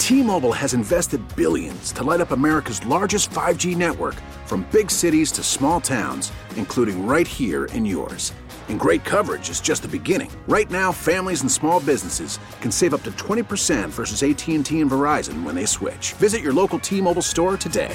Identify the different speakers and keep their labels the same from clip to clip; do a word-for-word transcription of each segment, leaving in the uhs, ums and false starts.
Speaker 1: T-Mobile has invested billions to light up America's largest five G network, from big cities to small towns, including right here in yours. And great coverage is just the beginning. Right now, families and small businesses can save up to twenty percent versus A T and T and Verizon when they switch. Visit your local T-Mobile store today.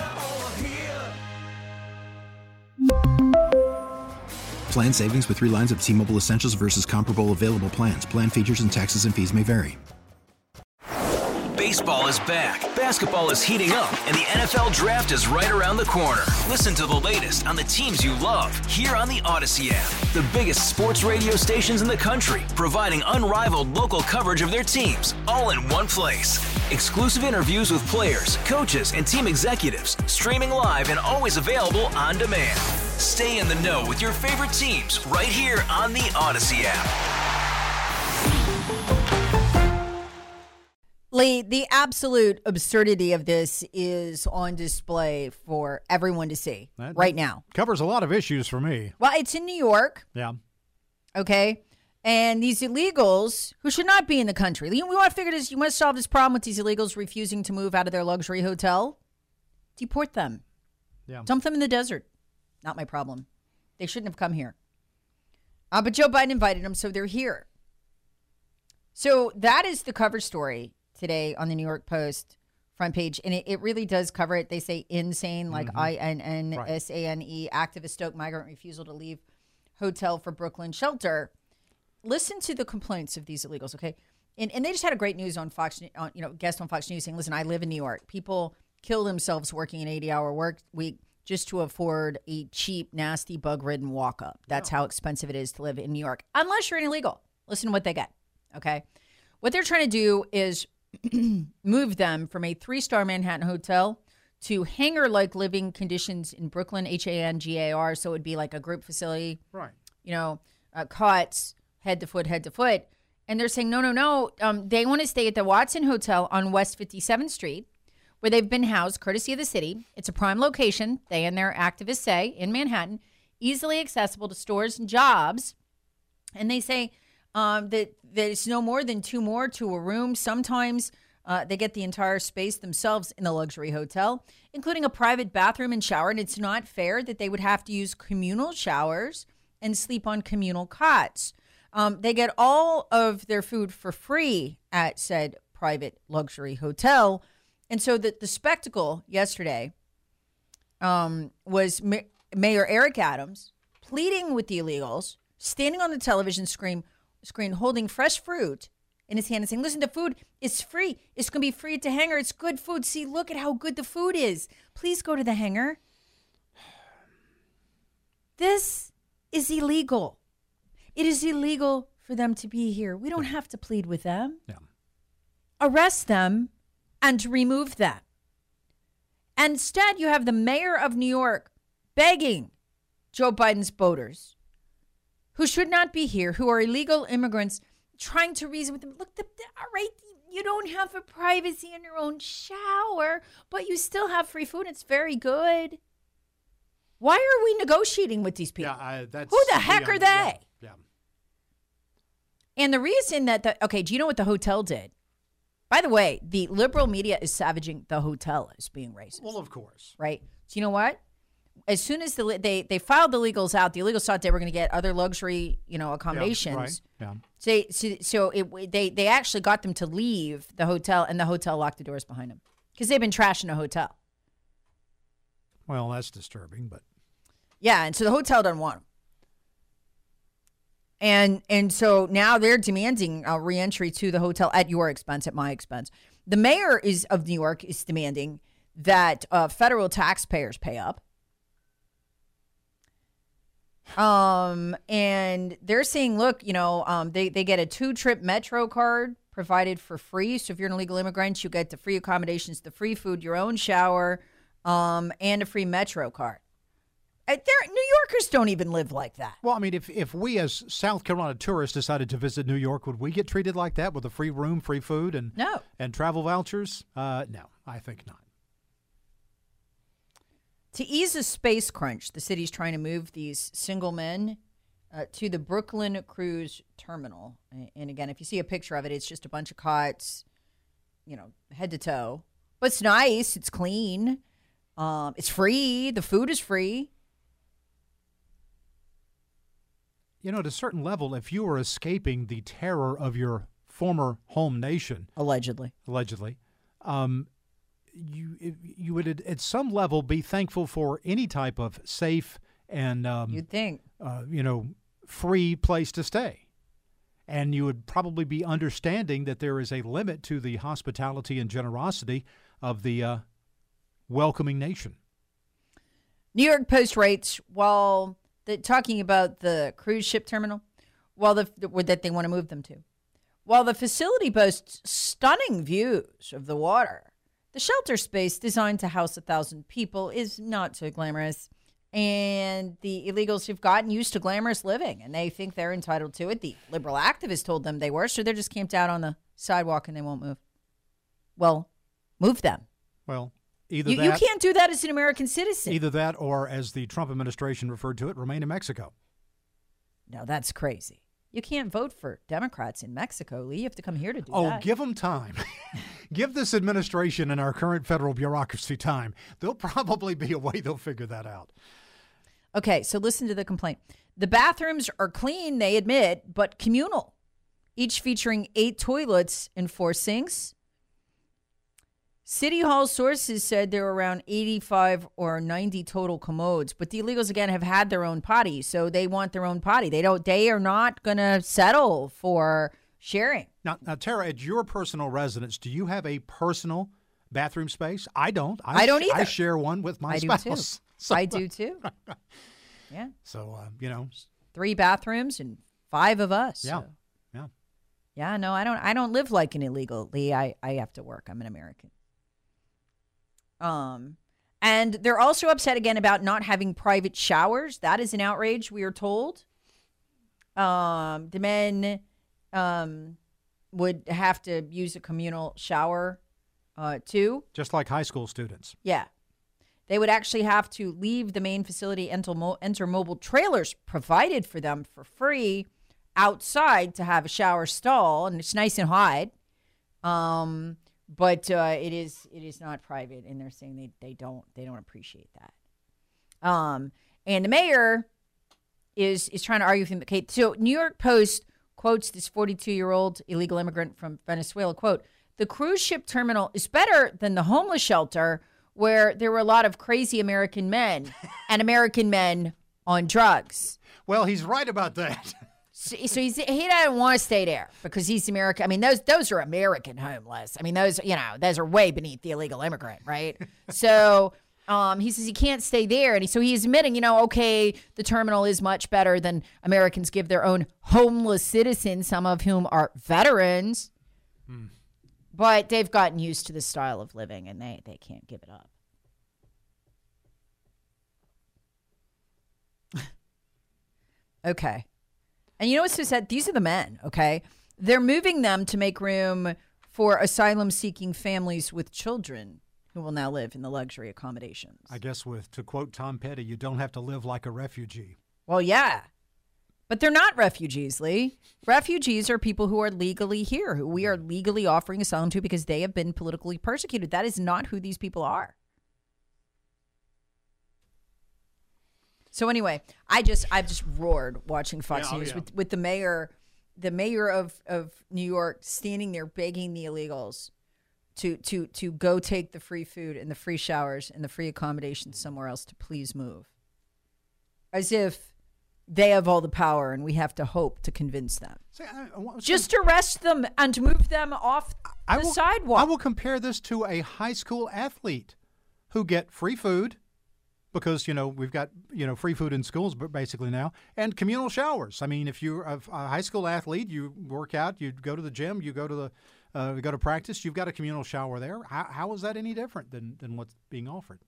Speaker 2: Plan savings with three lines of T-Mobile Essentials versus comparable available plans. Plan features and taxes and fees may vary.
Speaker 3: Baseball is back, basketball is heating up, and the N F L Draft is right around the corner. Listen to the latest on the teams you love here on the Odyssey app. The biggest sports radio stations in the country, providing unrivaled local coverage of their teams, all in one place. Exclusive interviews with players, coaches, and team executives, streaming live and always available on demand. Stay in the know with your favorite teams right here on the Odyssey app.
Speaker 4: Lee, the absolute absurdity of this is on display for everyone to see that right now.
Speaker 5: Covers a lot of issues for me.
Speaker 4: Well, it's in New York.
Speaker 5: Yeah.
Speaker 4: Okay. And these illegals who should not be in the country. We want to figure this. You want to solve this problem with these illegals refusing to move out of their luxury hotel? Deport them.
Speaker 5: Yeah.
Speaker 4: Dump them in the desert. Not my problem. They shouldn't have come here. Uh, but Joe Biden invited them, so they're here. So that is the cover story today on the New York Post front page. And it, it really does cover it. They say insane, like mm-hmm. I N N S A N E, right. Activist stoke migrant refusal to leave hotel for Brooklyn shelter. Listen to the complaints of these illegals, okay? And and they just had a great news on Fox, on, you know, guest on Fox News saying, listen, I live in New York. People kill themselves working an eighty-hour work week just to afford a cheap, nasty, bug-ridden walk-up. That's oh. how expensive it is to live in New York, unless you're an illegal. Listen to what they get, okay? What they're trying to do is move them from a three-star Manhattan hotel to hangar-like living conditions in Brooklyn, H A N G A R, so it would be like a group facility.
Speaker 5: Right.
Speaker 4: You know, uh, cots, head to foot, head to foot. And they're saying, no, no, no. Um, they want to stay at the Watson Hotel on West fifty-seventh Street, where they've been housed, courtesy of the city. It's a prime location, they and their activists say, in Manhattan, easily accessible to stores and jobs. And they say um, that there's no more than two more to a room. Sometimes uh, they get the entire space themselves in the luxury hotel, including a private bathroom and shower. And it's not fair that they would have to use communal showers and sleep on communal cots. Um, they get all of their food for free at said private luxury hotel. And so the, the spectacle yesterday um, was Ma- Mayor Eric Adams pleading with the illegals, standing on the television screen, screen holding fresh fruit in his hand and saying, listen, the food is free. It's going to be free at the hangar. It's good food. See, look at how good the food is. Please go to the hangar. This is illegal. It is illegal for them to be here. We don't have to plead with them.
Speaker 5: Yeah.
Speaker 4: Arrest them and remove them. And instead, you have the mayor of New York begging Joe Biden's voters, who should not be here, who are illegal immigrants, trying to reason with them. Look, the, the, all right, you don't have a privacy in your own shower, but you still have free food. It's very good. Why are we negotiating with these people?
Speaker 5: Yeah, I, that's,
Speaker 4: who the heck
Speaker 5: yeah,
Speaker 4: are they?
Speaker 5: Yeah, yeah.
Speaker 4: And the reason that the, okay, do you know what the hotel did? By the way, the liberal media is savaging the hotel as being racist.
Speaker 5: Well, of course.
Speaker 4: Right? So you know what? As soon as the they, they filed the illegals out, the illegals thought they were going to get other luxury, you know, accommodations.
Speaker 5: Yeah, right. Yeah.
Speaker 4: So, so, so it, they, they actually got them to leave the hotel, and the hotel locked the doors behind them because they've been trashing the hotel.
Speaker 5: Well, that's disturbing, but.
Speaker 4: Yeah, and so the hotel doesn't want them. And and so now they're demanding a reentry to the hotel at your expense, at my expense. The mayor is of New York is demanding that uh, federal taxpayers pay up. Um, and they're saying, look, you know, um, they, they get a two-trip Metro card provided for free. So if you're an illegal immigrant, you get the free accommodations, the free food, your own shower, um, and a free Metro card. Uh, New Yorkers don't even live like that.
Speaker 5: Well, I mean, if, if we as South Carolina tourists decided to visit New York, would we get treated like that with a free room, free food, and
Speaker 4: no.
Speaker 5: and travel vouchers? Uh, no, I think not.
Speaker 4: To ease a space crunch, the city's trying to move these single men uh, to the Brooklyn Cruise Terminal. And again, if you see a picture of it, it's just a bunch of cots, you know, head to toe. But it's nice. It's clean. Um, it's free. The food is free.
Speaker 5: You know, at a certain level, if you are escaping the terror of your former home nation,
Speaker 4: allegedly,
Speaker 5: allegedly, um, you you would at some level be thankful for any type of safe and um,
Speaker 4: you'd think,
Speaker 5: uh, you know, free place to stay, and you would probably be understanding that there is a limit to the hospitality and generosity of the uh, welcoming nation.
Speaker 4: New York Post writes, while the, talking about the cruise ship terminal, while the that they want to move them to, while the facility boasts stunning views of the water, the shelter space designed to house a thousand people is not so glamorous. And the illegals have gotten used to glamorous living, and they think they're entitled to it. The liberal activists told them they were, so they're just camped out on the sidewalk and they won't move. Well, move them.
Speaker 5: Well, either
Speaker 4: you,
Speaker 5: that,
Speaker 4: you can't do that as an American citizen.
Speaker 5: Either that, or as the Trump administration referred to it, remain in Mexico.
Speaker 4: No, that's crazy. You can't vote for Democrats in Mexico, Lee. You have to come here to do
Speaker 5: oh,
Speaker 4: that.
Speaker 5: Oh, give them time. Give this administration and our current federal bureaucracy time. There'll probably be a way they'll figure that out.
Speaker 4: Okay, so listen to the complaint. The bathrooms are clean, they admit, but communal, each featuring eight toilets and four sinks. City Hall sources said there were around eighty-five or ninety total commodes, but the illegals, again, have had their own potty, so they want their own potty. They don't. They are not going to settle for sharing.
Speaker 5: Now, now, Tara, at your personal residence, do you have a personal bathroom space? I don't. I,
Speaker 4: I don't either.
Speaker 5: I share one with my
Speaker 4: I
Speaker 5: spouse.
Speaker 4: do too. So, I do too. Yeah.
Speaker 5: So, uh, you know,
Speaker 4: three bathrooms and five of us.
Speaker 5: Yeah.
Speaker 4: So.
Speaker 5: Yeah.
Speaker 4: Yeah. No, I don't. I don't live like an illegal, Lee. I, I have to work. I'm an American. Um, and they're also upset again about not having private showers. That is an outrage, we are told. Um, the men um, would have to use a communal shower uh, too.
Speaker 5: Just like high school students.
Speaker 4: Yeah. They would actually have to leave the main facility, enter, mo- enter mobile trailers provided for them for free outside to have a shower stall. And it's nice and hot. Um, but uh, it is it is not private. And they're saying they, they don't they don't appreciate that. Um, and the mayor is is trying to argue with him. Okay, so New York Post quotes this forty-two-year-old illegal immigrant from Venezuela, quote, "The cruise ship terminal is better than the homeless shelter where there were a lot of crazy American men and American men on drugs."
Speaker 5: Well, he's right about that.
Speaker 4: So, so he's, he doesn't want to stay there because he's American. I mean, those those are American homeless. I mean, those, you know, those are way beneath the illegal immigrant, right? So um, he says he can't stay there. And he, so he's admitting, you know, okay, the terminal is much better than Americans give their own homeless citizens, some of whom are veterans. Hmm. But they've gotten used to this style of living, and they, they can't give it up. Okay. And you know what's so sad? These are the men, okay? They're moving them to make room for asylum-seeking families with children who will now live in the luxury accommodations.
Speaker 5: I guess with, to quote Tom Petty, you don't have to live like a refugee.
Speaker 4: Well, yeah. But they're not refugees, Lee. Refugees are people who are legally here, who we are legally offering asylum to because they have been politically persecuted. That is not who these people are. So anyway, I just I've just roared watching Fox
Speaker 5: yeah,
Speaker 4: News
Speaker 5: oh, yeah.
Speaker 4: with, with the mayor, the mayor of, of New York standing there begging the illegals to to to go take the free food and the free showers and the free accommodations somewhere else to please move. As if they have all the power and we have to hope to convince them.
Speaker 5: See, I, I,
Speaker 4: Just arrest them and move them off
Speaker 5: I
Speaker 4: the
Speaker 5: will,
Speaker 4: sidewalk.
Speaker 5: I will compare this to a high school athlete who get free food because, you know, we've got, you know, free food in schools basically now, and communal showers. I mean, if you're a, a high school athlete, you work out, you go to the gym, you go to the uh, you go to practice, you've got a communal shower there. How, how is that any different than, than what's being offered?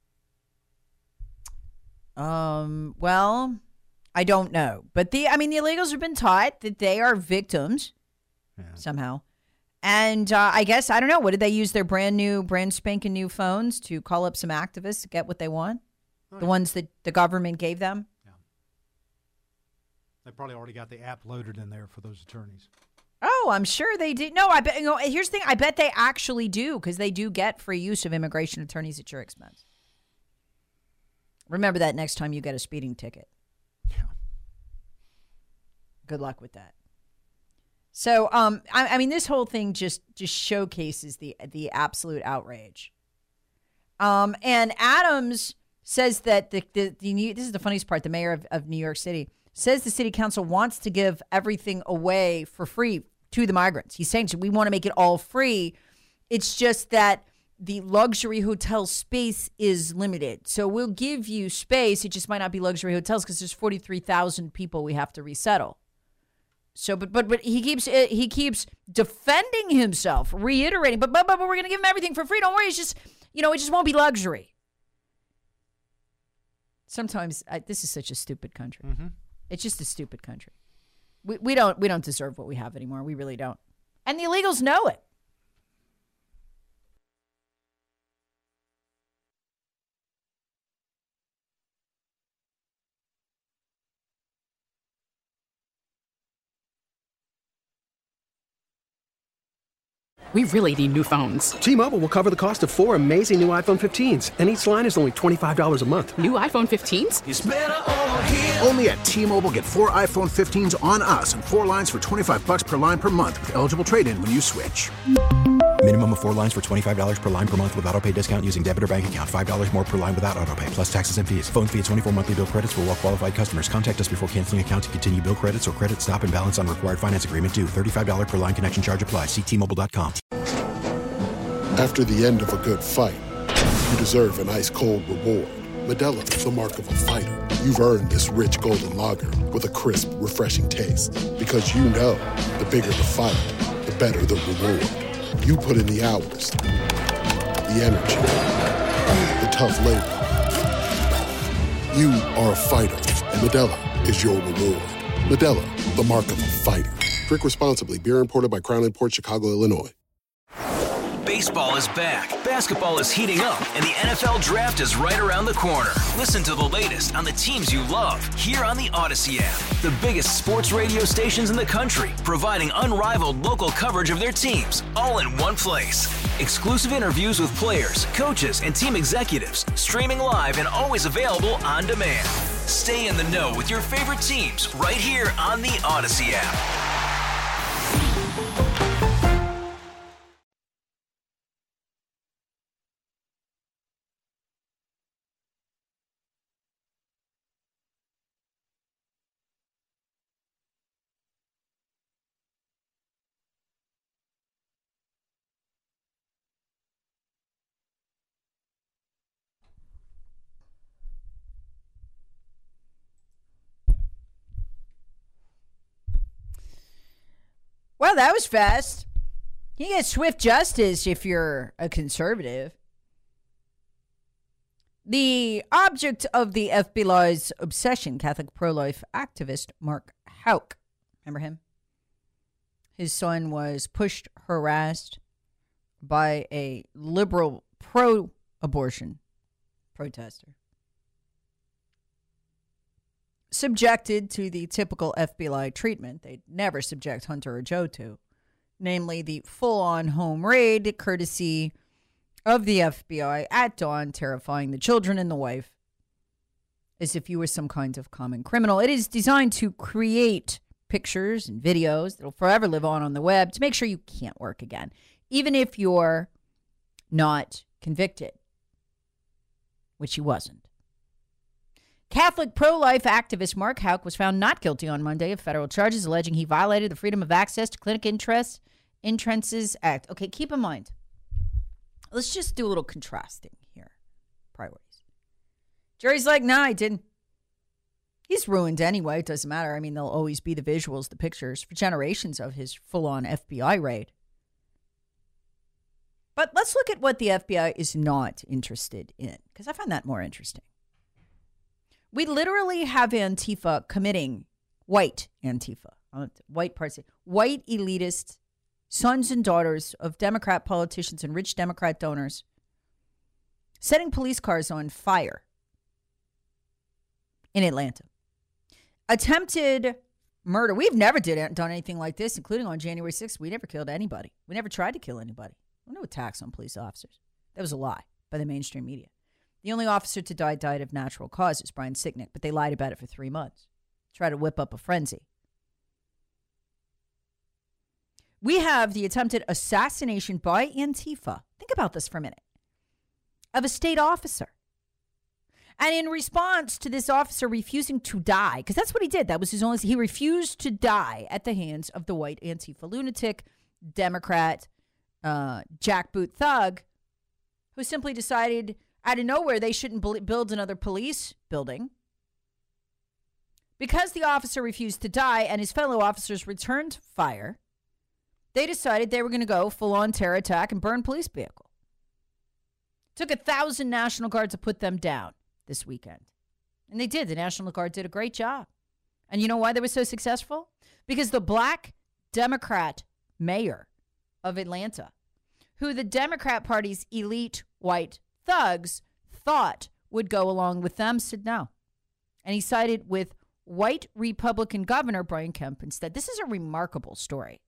Speaker 4: Um, well, I don't know. But the I mean, the illegals have been taught that they are victims yeah. somehow. And uh, I guess, I don't know, what did they use their brand new, brand spanking new phones to call up some activists to get what they want? Oh, the yeah. ones that the government gave them?
Speaker 5: Yeah. They probably already got the app loaded in there for those attorneys.
Speaker 4: Oh, I'm sure they do. No, I bet. You know, here's the thing. I bet they actually do because they do get free use of immigration attorneys at your expense. Remember that next time you get a speeding ticket.
Speaker 5: Yeah.
Speaker 4: Good luck with that. So, um, I, I mean, this whole thing just just showcases the the absolute outrage. Um, and Adams says that the the, the new, this is the funniest part. The mayor of, of New York City says the city council wants to give everything away for free to the migrants. He's saying we want to make it all free. It's just that the luxury hotel space is limited. So we'll give you space. It just might not be luxury hotels because there's forty-three thousand people we have to resettle. So, but but but he keeps he keeps defending himself, reiterating, but but, but we're going to give him everything for free. Don't worry. It's just, you know, it just won't be luxury. Sometimes I, this is such a stupid country. Mm-hmm. It's just a stupid country. We we don't we don't deserve what we have anymore. We really don't. And the illegals know it.
Speaker 6: We really need new phones.
Speaker 7: T-Mobile will cover the cost of four amazing new iPhone fifteens, and each line is only twenty-five dollars a month.
Speaker 6: New iPhone fifteens?
Speaker 3: It's better over here.
Speaker 1: Only at T-Mobile, get four iPhone fifteens on us and four lines for twenty-five bucks per line per month with eligible trade-in when you switch.
Speaker 2: Minimum of four lines for twenty-five dollars per line per month with autopay discount using debit or bank account. five dollars more per line without autopay, plus taxes and fees. Phone fee at twenty-four monthly bill credits for well-qualified customers. Contact us before canceling account to continue bill credits or credit stop and balance on required finance agreement due. thirty-five dollars per line connection charge applies. See T Mobile dot com.
Speaker 8: After the end of a good fight, you deserve an ice-cold reward. Modelo is the mark of a fighter. You've earned this rich golden lager with a crisp, refreshing taste. Because you know, the bigger the fight, the better the reward. You put in the hours, the energy, the tough labor. You are a fighter, and Modelo is your reward. Modelo, the mark of a fighter. Drink responsibly. Beer imported by Crown Imports, Chicago, Illinois.
Speaker 3: Baseball is back, basketball is heating up, and the N F L Draft is right around the corner. Listen to the latest on the teams you love here on the Odyssey app. The biggest sports radio stations in the country, providing unrivaled local coverage of their teams, all in one place. Exclusive interviews with players, coaches, and team executives, streaming live and always available on demand. Stay in the know with your favorite teams right here on the Odyssey app.
Speaker 4: Well, that was fast. You get swift justice if you're a conservative. The object of the F B I's obsession, Catholic pro-life activist Mark Houck. Remember him? His son was pushed, harassed by a liberal pro-abortion protester. Subjected to the typical F B I treatment they'd never subject Hunter or Joe to, namely the full-on home raid courtesy of the F B I at dawn, terrifying the children and the wife as if you were some kind of common criminal. It is designed to create pictures and videos that'll forever live on on the web to make sure you can't work again, even if you're not convicted, which he wasn't. Catholic pro-life activist Mark Houck was found not guilty on Monday of federal charges alleging he violated the Freedom of Access to Clinic Interest, Entrances Act. Okay, keep in mind, let's just do a little contrasting here. Priorities. Jerry's like, nah, I didn't. He's ruined anyway. It doesn't matter. I mean, there'll always be the visuals, the pictures for generations of his full-on F B I raid. But let's look at what the F B I is not interested in, because I find that more interesting. We literally have Antifa committing, white Antifa, white parts, white elitist sons and daughters of Democrat politicians and rich Democrat donors setting police cars on fire in Atlanta. Attempted murder. We've never did done anything like this, including on January sixth. We never killed anybody. We never tried to kill anybody. There were no attacks on police officers. That was a lie by the mainstream media. The only officer to die died of natural causes, Brian Sicknick, but they lied about it for three months. Try to whip up a frenzy. We have the attempted assassination by Antifa. Think about this for a minute. Of a state officer. And in response to this officer refusing to die, because that's what he did. That was his only, he refused to die at the hands of the white Antifa lunatic, Democrat, uh, jackboot thug, who simply decided out of nowhere they shouldn't build another police building. Because the officer refused to die and his fellow officers returned fire, they decided they were going to go full-on terror attack and burn police vehicle. Took a thousand National Guard to put them down this weekend. And they did. The National Guard did a great job. And you know why they were so successful? Because the black Democrat mayor of Atlanta, who the Democrat Party's elite white thugs thought would go along with them, said no. And he sided with white Republican Governor Brian Kemp instead. This is a remarkable story.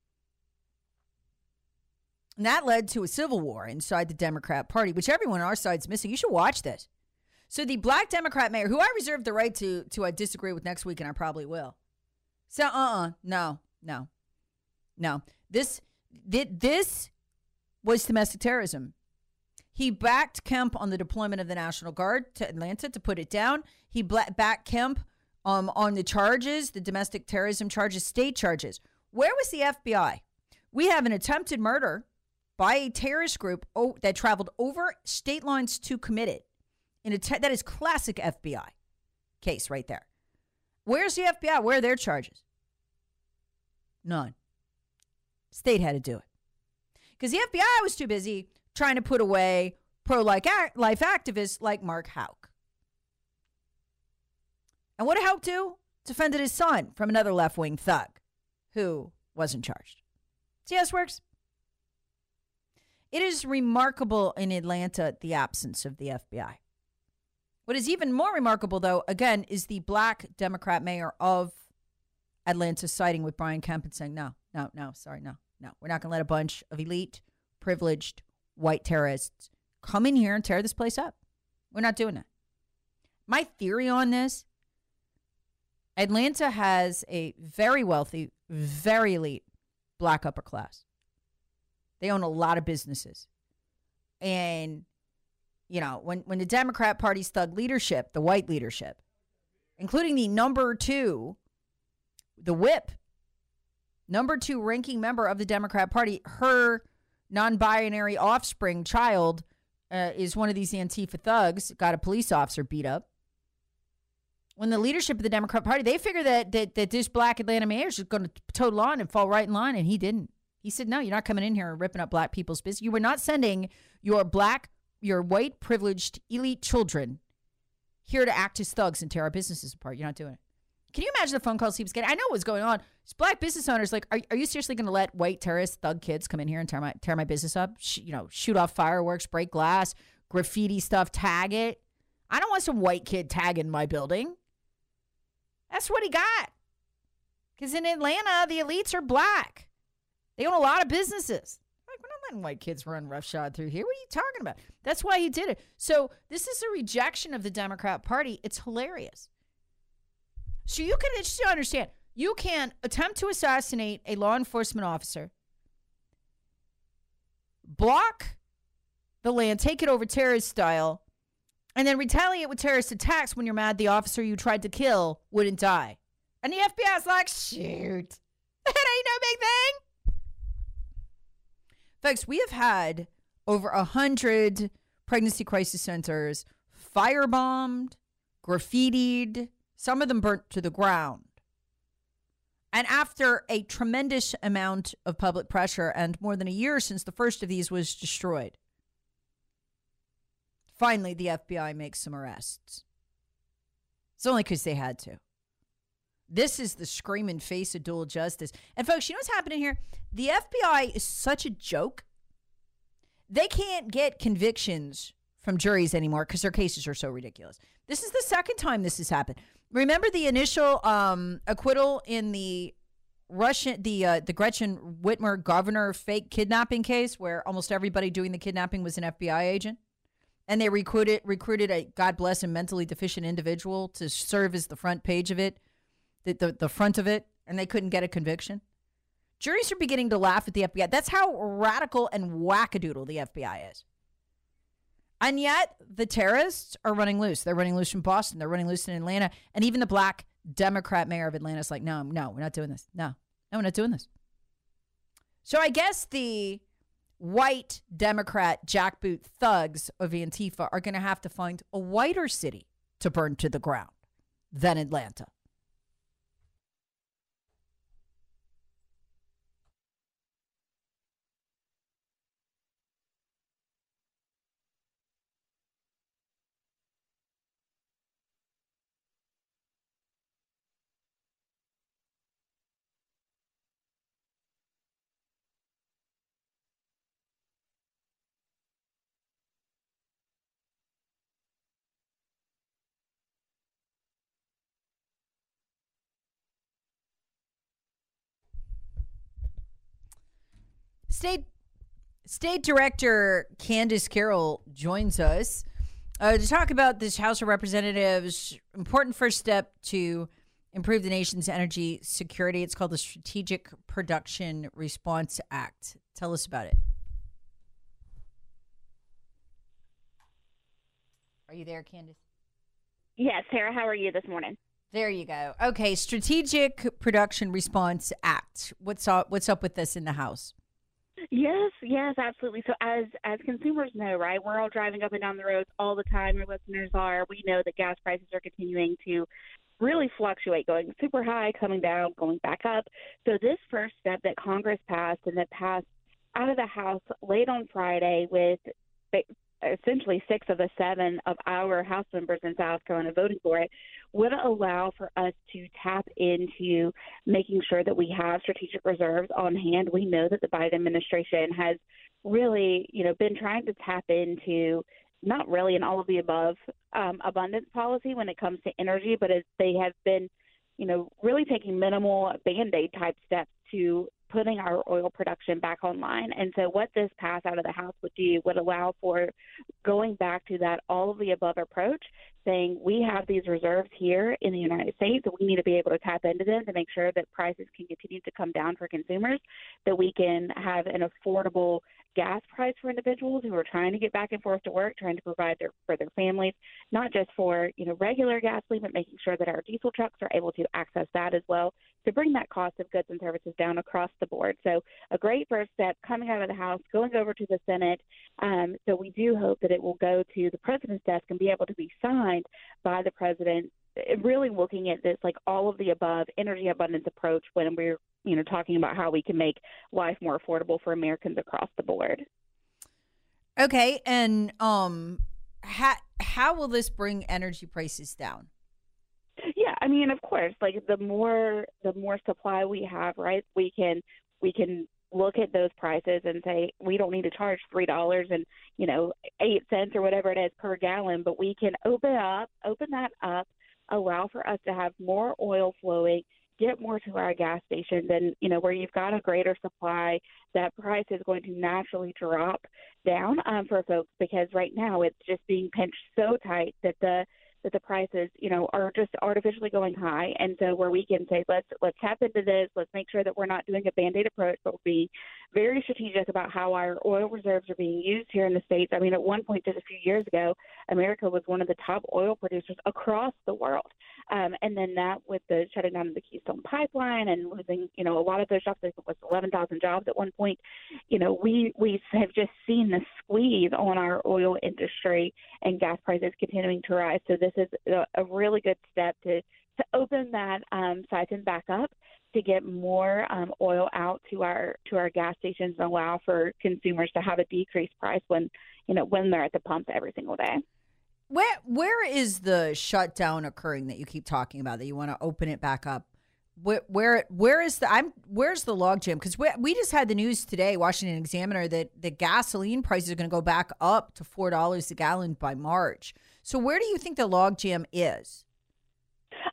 Speaker 4: And that led to a civil war inside the Democrat Party, which everyone on our side is missing. You should watch this. So the black Democrat mayor, who I reserve the right to, to uh, disagree with next week, and I probably will. So, uh-uh, no, no, no. This, th- this was domestic terrorism. He backed Kemp on the deployment of the National Guard to Atlanta to put it down. He bla- backed Kemp um, on the charges, the domestic terrorism charges, state charges. Where was the F B I? We have an attempted murder by a terrorist group oh, that traveled over state lines to commit it. In a te- that is classic F B I case right there. Where's the F B I? Where are their charges? None. State had to do it. Because the F B I was too busy trying to put away pro-life activists like Mark Houck. And what did Houck do? Defended his son from another left-wing thug who wasn't charged. See how this works? It is remarkable in Atlanta, the absence of the F B I. What is even more remarkable, though, again, is the black Democrat mayor of Atlanta siding with Brian Kemp and saying, no, no, no, sorry, no, no. We're not going to let a bunch of elite, privileged, white terrorists come in here and tear this place up. We're not doing that. My theory on this, Atlanta has a very wealthy, very elite black upper class. They own a lot of businesses. And, you know, when, when the Democrat Party's thug leadership, the white leadership, including the number two, the whip, number two ranking member of the Democrat Party, her non-binary offspring child uh, is one of these Antifa thugs, got a police officer beat up. When the leadership of the Democrat Party, they figure that that, that this black Atlanta mayor is just going to toe the line and fall right in line, and he didn't. He said, no, you're not coming in here and ripping up black people's business. You were not sending your black, your white, privileged, elite children here to act as thugs and tear our businesses apart. You're not doing it. Can you imagine the phone calls he was getting? I know what's going on. It's black business owners like, are, are you seriously going to let white terrorist thug kids come in here and tear my tear my business up? Sh- you know, shoot off fireworks, break glass, graffiti stuff, tag it. I don't want some white kid tagging my building. That's what he got. Because in Atlanta, the elites are black. They own a lot of businesses. Like, we're not letting white kids run roughshod through here. What are you talking about? That's why he did it. So this is a rejection of the Democrat Party. It's hilarious. So you can just understand, you can attempt to assassinate a law enforcement officer, block the land, take it over terrorist style, and then retaliate with terrorist attacks when you're mad the officer you tried to kill wouldn't die. And the F B I's like, shoot, that ain't no big thing. Folks, we have had over a hundred pregnancy crisis centers firebombed, graffitied, some of them burnt to the ground. And after a tremendous amount of public pressure and more than a year since the first of these was destroyed, finally the F B I makes some arrests. It's only because they had to. This is the screaming face of dual justice. And folks, you know what's happening here? The F B I is such a joke. They can't get convictions from juries anymore because their cases are so ridiculous. This is the second time this has happened. Remember the initial um, acquittal in the Russian, the uh, the Gretchen Whitmer governor fake kidnapping case, where almost everybody doing the kidnapping was an F B I agent, and they recruited recruited a, God bless him, mentally deficient individual to serve as the front page of it, the the, the front of it, and they couldn't get a conviction. Juries are beginning to laugh at the F B I. That's how radical and wackadoodle the F B I is. And yet, the terrorists are running loose. They're running loose from Boston. They're running loose in Atlanta. And even the black Democrat mayor of Atlanta is like, no, no, we're not doing this. No, no, we're not doing this. So I guess the white Democrat jackboot thugs of Antifa are going to have to find a whiter city to burn to the ground than Atlanta. State State Director Candace Carroll joins us uh, to talk about this House of Representatives' important first step to improve the nation's energy security. It's called the Strategic Production Response Act. Tell us about it. Are you there, Candace?
Speaker 9: Yes, Sarah, how are you this morning?
Speaker 4: There you go. Okay, Strategic Production Response Act. What's up, what's up with this in the House?
Speaker 9: Yes, yes, absolutely. So as as consumers know, right, we're all driving up and down the roads all the time. Your listeners are. We know that gas prices are continuing to really fluctuate, going super high, coming down, going back up. So this first step that Congress passed and that passed out of the House late on Friday with essentially six of the seven of our House members in South Carolina voting for it would allow for us to tap into making sure that we have strategic reserves on hand. We know that the Biden administration has really, you know, been trying to tap into not really an all of the above um, abundance policy when it comes to energy, but as they have been, you know, really taking minimal Band-Aid type steps to putting our oil production back online. And so what this pass out of the House would do would allow for going back to that all of the above approach, saying we have these reserves here in the United States, and we need to be able to tap into them to make sure that prices can continue to come down for consumers, that we can have an affordable gas price for individuals who are trying to get back and forth to work, trying to provide their, for their families, not just for, you know, regular gasoline, but making sure that our diesel trucks are able to access that as well, to bring that cost of goods and services down across the board. So a great first step coming out of the House, going over to the Senate. Um, so we do hope that it will go to the president's desk and be able to be signed by the president, really looking at this like all of the above energy abundance approach when we're, you know, talking about how we can make life more affordable for Americans across the board.
Speaker 4: Okay. And um, how, how will this bring energy prices down?
Speaker 9: Yeah, I mean, of course, like the more the more supply we have, right, we can we can look at those prices and say we don't need to charge three dollars and, you know, eight cents or whatever it is per gallon, but we can open up, open that up, allow for us to have more oil flowing, get more to our gas stations, and, you know, where you've got a greater supply, that price is going to naturally drop down um, for folks, because right now it's just being pinched so tight that the that the prices, you know, are just artificially going high. And so where we can say, let's let's tap into this, let's make sure that we're not doing a Band-Aid approach, but we'll be very strategic about how our oil reserves are being used here in the States. I mean, at one point just a few years ago, America was one of the top oil producers across the world. Um, and then that with the shutting down of the Keystone Pipeline and losing, you know, a lot of those jobs, I think it was eleven thousand jobs at one point, you know, we, we have just seen the squeeze on our oil industry and gas prices continuing to rise. So this is a, a really good step to, to open that um, siphon back up, to get more um, oil out to our to our gas stations and allow for consumers to have a decreased price when, you know, when they're at the pump every single day.
Speaker 4: Where where is the shutdown occurring that you keep talking about, that you want to open it back up? Where where, where is the I'm where's the logjam? Because we we just had the news today, Washington Examiner, that the gasoline prices are going to go back up to four dollars a gallon by March. So where do you think the logjam is?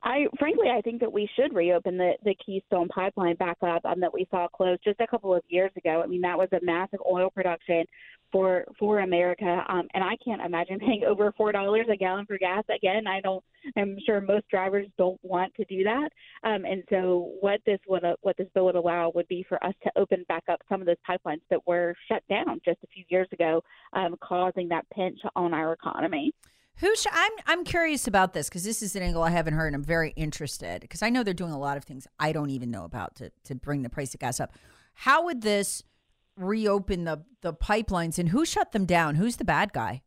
Speaker 9: I frankly, I think that we should reopen the, the Keystone Pipeline back up um, that we saw close just a couple of years ago. I mean, that was a massive oil production for for America, um, and I can't imagine paying over four dollars a gallon for gas again. I don't. I'm sure most drivers don't want to do that. Um, and so, what this would uh, what this bill would allow would be for us to open back up some of those pipelines that were shut down just a few years ago, um, causing that pinch on our economy.
Speaker 4: Who sh- I'm I'm curious about this because this is an angle I haven't heard, and I'm very interested because I know they're doing a lot of things I don't even know about to to bring the price of gas up. How would this reopen the the pipelines, and who shut them down? Who's the bad guy?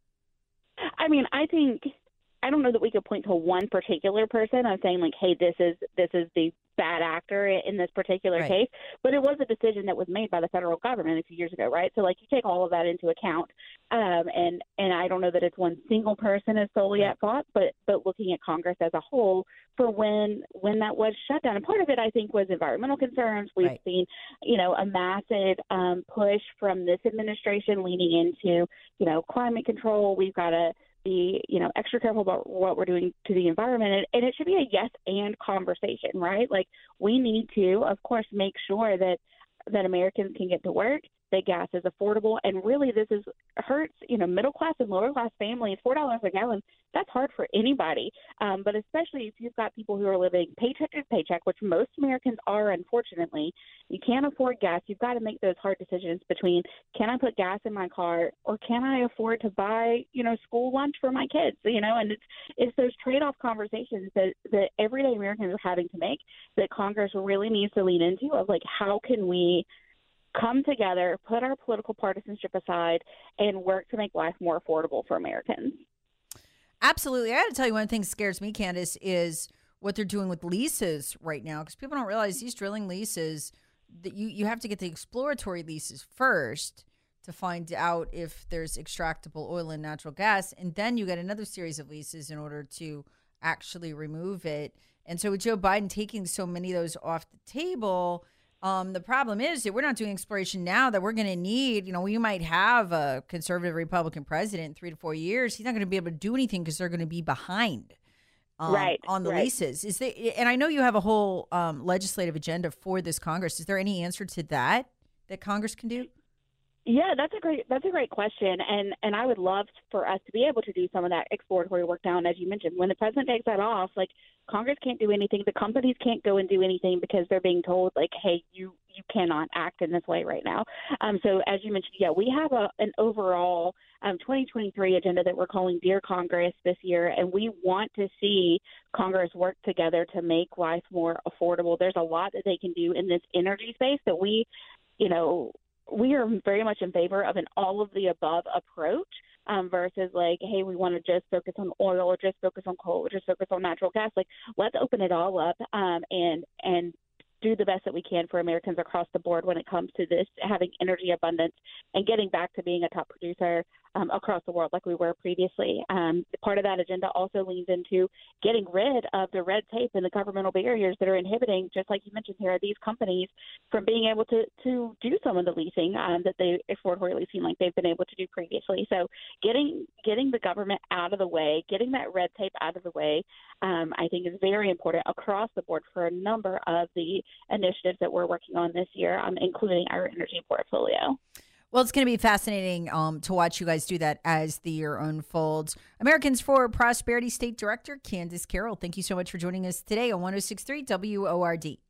Speaker 9: I mean, I think I don't know that we could point to one particular person. I'm saying like, hey, this is this is the bad actor in this particular
Speaker 4: right.
Speaker 9: case, but it was a decision that was made by the federal government a few years ago, right? So like you take all of that into account, um, and and I don't know that it's one single person is solely
Speaker 4: right.
Speaker 9: at fault, but but looking at Congress as a whole for when when that was shut down, and part of it I think was environmental concerns. We've
Speaker 4: right.
Speaker 9: seen you know a massive um, push from this administration leaning into you know climate control. We've got to be, you know, extra careful about what we're doing to the environment. And, and it should be a yes and conversation, right? Like we need to, of course, make sure that that Americans can get to work, that gas is affordable. And really this is hurts, you know, middle class and lower class families, four dollars a gallon. That's hard for anybody. Um, but especially if you've got people who are living paycheck to paycheck, which most Americans are, unfortunately, you can't afford gas. You've got to make those hard decisions between can I put gas in my car or can I afford to buy, you know, school lunch for my kids, you know, and it's, it's those trade-off conversations that, that everyday Americans are having to make that Congress really needs to lean into of like, how can we come together, put our political partisanship aside, and work to make life more affordable for Americans.
Speaker 4: Absolutely. I got to tell you, one thing that scares me, Candace, is what they're doing with leases right now, because people don't realize these drilling leases, that you, you have to get the exploratory leases first to find out if there's extractable oil and natural gas, and then you get another series of leases in order to actually remove it. And so with Joe Biden taking so many of those off the table, Um, the problem is that we're not doing exploration now that we're going to need, you know, we might have a conservative Republican president in three to four years. He's not going to be able to do anything because they're going to be behind um,
Speaker 9: right,
Speaker 4: on the
Speaker 9: right.
Speaker 4: leases. Is there, and I know you have a whole um, legislative agenda for this Congress. Is there any answer to that that Congress can do?
Speaker 9: Yeah, that's a great that's a great question, and and I would love for us to be able to do some of that exploratory work down, as you mentioned. When the president takes that off, like Congress can't do anything, the companies can't go and do anything because they're being told like, hey, you you cannot act in this way right now. Um, so as you mentioned, yeah, we have a an overall um, twenty twenty-three agenda that we're calling Dear Congress this year, and we want to see Congress work together to make life more affordable. There's a lot that they can do in this energy space that we, you know. We are very much in favor of an all of the above approach um, versus like, hey, we want to just focus on oil or just focus on coal or just focus on natural gas. Like, let's open it all up um, and and do the best that we can for Americans across the board when it comes to this, having energy abundance and getting back to being a top producer um, across the world like we were previously. Um, part of that agenda also leans into getting rid of the red tape and the governmental barriers that are inhibiting, just like you mentioned here, these companies from being able to, to do some of the leasing um, that they exploratory seem like they've been able to do previously. So getting getting the government out of the way, getting that red tape out of the way, um, I think is very important across the board for a number of the initiatives that we're working on this year, um, including our energy portfolio.
Speaker 4: Well, it's going to be fascinating um, to watch you guys do that as the year unfolds. Americans for Prosperity State Director Candace Carroll, thank you so much for joining us today on one oh six point three W O R D.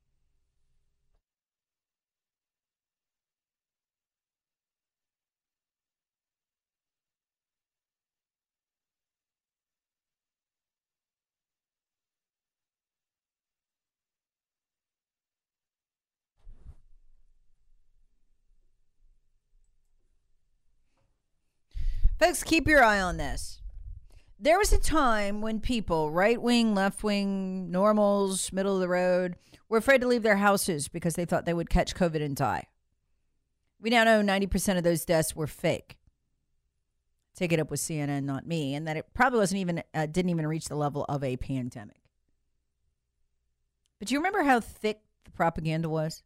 Speaker 4: Folks, keep your eye on this. There was a time when people, right wing, left wing, normals, middle of the road, were afraid to leave their houses because they thought they would catch COVID and die. We now know ninety percent of those deaths were fake. Take it up with C N N, not me, and that it probably wasn't even, uh, didn't even reach the level of a pandemic. But do you remember how thick the propaganda was?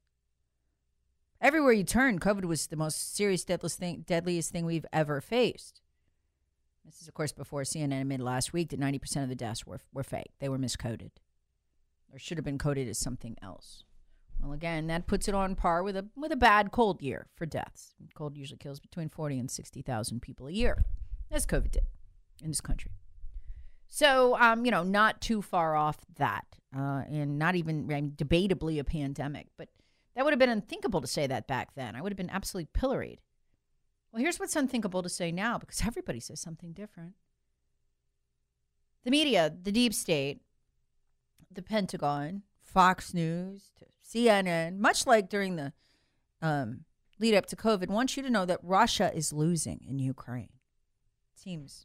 Speaker 4: Everywhere you turn, COVID was the most serious, deadliest thing, deadliest thing we've ever faced. This is, of course, before C N N admitted last week that ninety percent of the deaths were were fake. They were miscoded. Or should have been coded as something else. Well, again, that puts it on par with a with a bad cold year for deaths. Cold usually kills between forty and sixty thousand people a year, as COVID did in this country. So, um, you know, not too far off that, uh, and not even I mean, debatably a pandemic. But that would have been unthinkable to say that back then. I would have been absolutely pilloried. Well, here's what's unthinkable to say now, because everybody says something different. The media, the deep state, the Pentagon, Fox News, to C N N, much like during the um, lead up to COVID, wants you to know that Russia is losing in Ukraine. Seems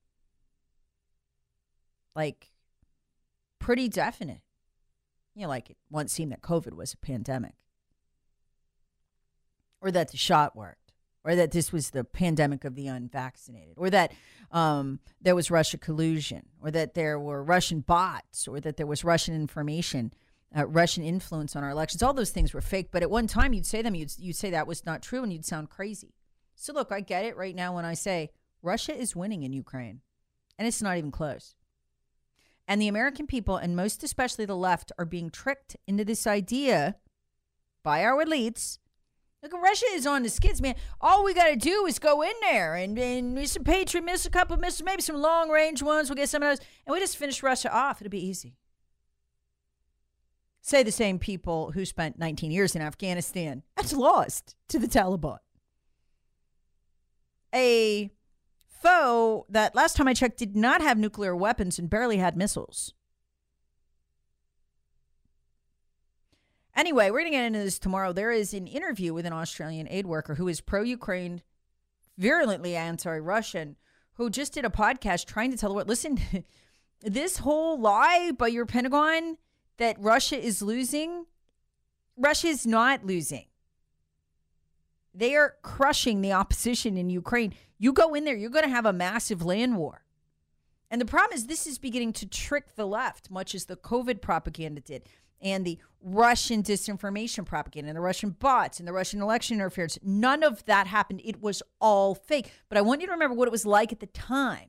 Speaker 4: like pretty definite. You know, like it once seemed that COVID was a pandemic, or that the shot worked, or that this was the pandemic of the unvaccinated, or that um, there was Russia collusion, or that there were Russian bots, or that there was Russian information, uh, Russian influence on our elections. All those things were fake, but at one time you'd say them, you'd, you'd say that was not true, and you'd sound crazy. So look, I get it right now when I say Russia is winning in Ukraine, and it's not even close. And the American people, and most especially the left, are being tricked into this idea by our elites. Look, Russia is on the skids, man. All we got to do is go in there and, and miss some Patriot missiles, a couple of missiles, maybe some long-range ones. We'll get some of those, and we just finish Russia off. It'll be easy. Say the same people who spent nineteen years in Afghanistan. That's lost to the Taliban. A foe that, last time I checked, did not have nuclear weapons and barely had missiles. Anyway, we're going to get into this tomorrow. There is an interview with an Australian aid worker who is pro-Ukraine, virulently anti-Russian, who just did a podcast trying to tell the world, listen, this whole lie by your Pentagon that Russia is losing, Russia is not losing. They are crushing the opposition in Ukraine. You go in there, you're going to have a massive land war. And the problem is this is beginning to trick the left, much as the COVID propaganda did, and the Russian disinformation propaganda, and the Russian bots, and the Russian election interference. None of that happened. It was all fake. But I want you to remember what it was like at the time.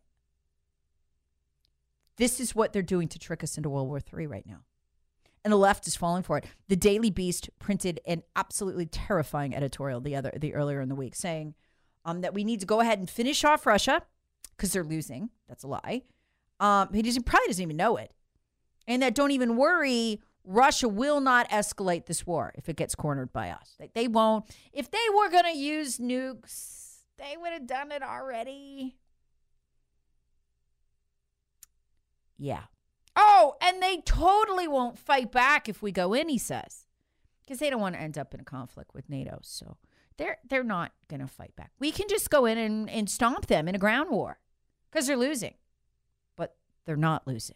Speaker 4: This is what they're doing to trick us into World War Three right now. And the left is falling for it. The Daily Beast printed an absolutely terrifying editorial the other the earlier in the week saying um, that we need to go ahead and finish off Russia because they're losing. That's a lie. Um, he doesn't, probably doesn't even know it. And that don't even worry, Russia will not escalate this war if it gets cornered by us. They, they won't. If they were going to use nukes, they would have done it already. Yeah. Oh, and they totally won't fight back if we go in, he says, because they don't want to end up in a conflict with NATO. So they're they're not going to fight back. We can just go in and, and stomp them in a ground war because they're losing, but they're not losing.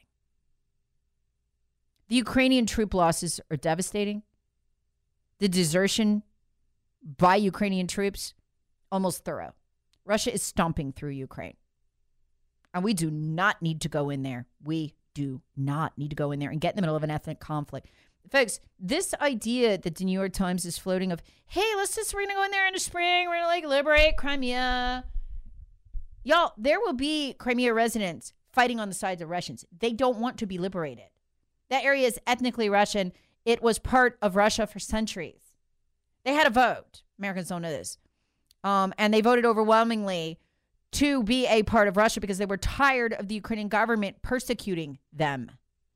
Speaker 4: The Ukrainian troop losses are devastating. The desertion by Ukrainian troops, almost thorough. Russia is stomping through Ukraine. And we do not need to go in there. We do not need to go in there and get in the middle of an ethnic conflict. Folks, this idea that the New York Times is floating of, hey, let's just, we're going to go in there in the spring. We're going to like liberate Crimea. Y'all, there will be Crimea residents fighting on the side of the Russians. They don't want to be liberated. That area is ethnically Russian. It was part of Russia for centuries. They had a vote. Americans don't know this. Um, and they voted overwhelmingly to be a part of Russia because they were tired of the Ukrainian government persecuting them.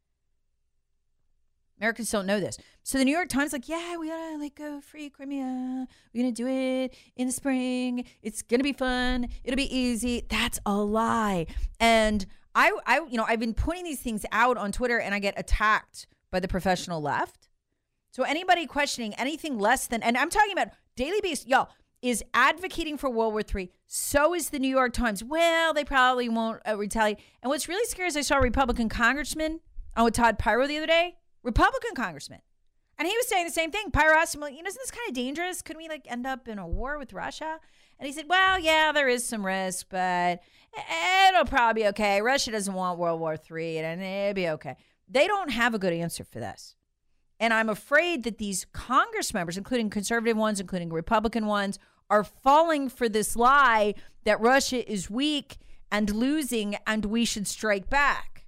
Speaker 4: Americans don't know this. So the New York Times like, yeah, we gotta like go free Crimea. We're gonna do it in the spring. It's gonna be fun. It'll be easy. That's a lie. And I, I, you know, I've been pointing these things out on Twitter, and I get attacked by the professional left. So anybody questioning anything less than, and I'm talking about Daily Beast, y'all, is advocating for World War Three. So is the New York Times. Well, they probably won't uh, retaliate. And what's really scary is I saw a Republican congressman on with Todd Pyro the other day. Republican congressman. And he was saying the same thing. Pyro asked him, like, you know, isn't this kind of dangerous? Could we like end up in a war with Russia? And he said, well, yeah, there is some risk, but it'll probably be okay. Russia doesn't want World War Three, and it'll be okay. They don't have a good answer for this. And I'm afraid that these Congress members, including conservative ones, including Republican ones, are falling for this lie that Russia is weak and losing, and we should strike back.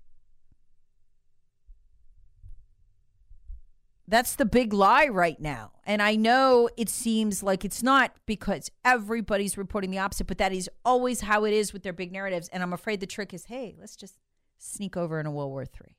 Speaker 4: That's the big lie right now. And I know it seems like it's not because everybody's reporting the opposite, but that is always how it is with their big narratives. And I'm afraid the trick is, hey, let's just sneak over into World War Three.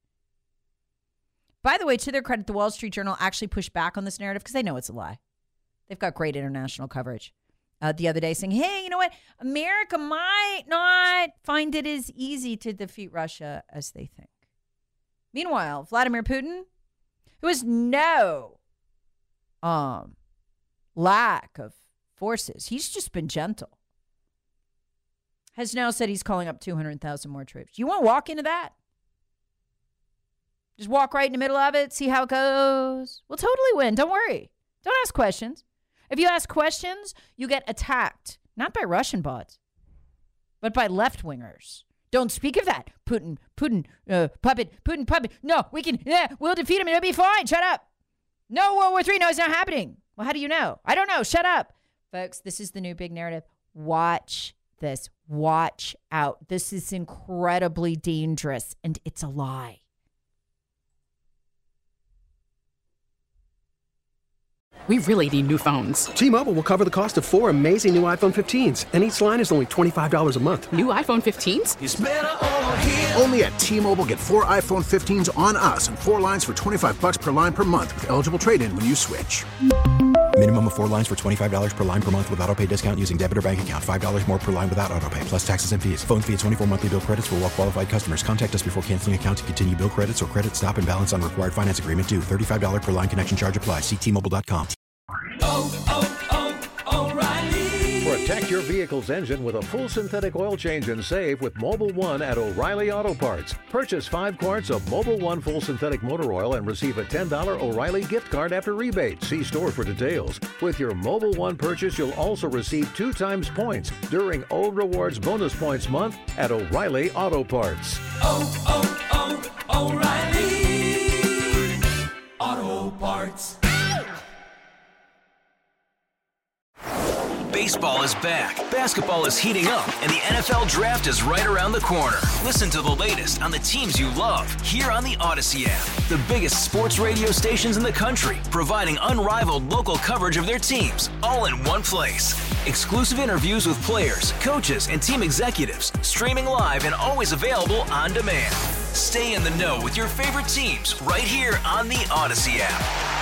Speaker 4: By the way, to their credit, the Wall Street Journal actually pushed back on this narrative because they know it's a lie. They've got great international coverage. Uh, the other day saying, hey, you know what? America might not find it as easy to defeat Russia as they think. Meanwhile, Vladimir Putin, who has no um, lack of forces, he's just been gentle, has now said he's calling up two hundred thousand more troops. You want to walk into that? Just walk right in the middle of it, see how it goes. We'll totally win. Don't worry. Don't ask questions. If you ask questions, you get attacked, not by Russian bots, but by left-wingers. Don't speak of that. Putin, Putin, uh, puppet, Putin, puppet. No, we can, yeah, we'll defeat him. It'll be fine. Shut up. No, World War Three. No, it's not happening. Well, how do you know? I don't know. Shut up. Folks, this is the new big narrative. Watch this. Watch out. This is incredibly dangerous, and it's a lie.
Speaker 6: We really need new phones.
Speaker 7: T-Mobile will cover the cost of four amazing new iPhone fifteens, and each line is only twenty-five dollars a month.
Speaker 6: New iPhone fifteens?
Speaker 3: It's better over here.
Speaker 1: Only at T-Mobile, get four iPhone fifteens on us and four lines for twenty-five bucks per line per month with eligible trade-in when you switch.
Speaker 2: Minimum of four lines for twenty-five dollars per line per month with autopay discount using debit or bank account. five dollars more per line without autopay, plus taxes and fees. Phone fee at twenty-four monthly bill credits for well-qualified customers. Contact us before canceling account to continue bill credits or credit stop and balance on required finance agreement due. thirty-five dollars per line connection charge applies. See T Mobile dot com.
Speaker 10: Oh, oh, oh, O'Reilly. Protect your vehicle's engine with a full synthetic oil change and save with Mobil one at O'Reilly Auto Parts. Purchase five quarts of Mobil one full synthetic motor oil and receive a ten dollars O'Reilly gift card after rebate. See store for details. With your Mobil one purchase, you'll also receive two times points during O Rewards Bonus Points Month at O'Reilly Auto Parts.
Speaker 11: Oh, oh, oh, O'Reilly Auto Parts.
Speaker 3: Baseball is back, basketball is heating up, and the N F L Draft is right around the corner. Listen to the latest on the teams you love here on the Odyssey app. The biggest sports radio stations in the country, providing unrivaled local coverage of their teams, all in one place. Exclusive interviews with players, coaches, and team executives, streaming live and always available on demand. Stay in the know with your favorite teams right here on the Odyssey app.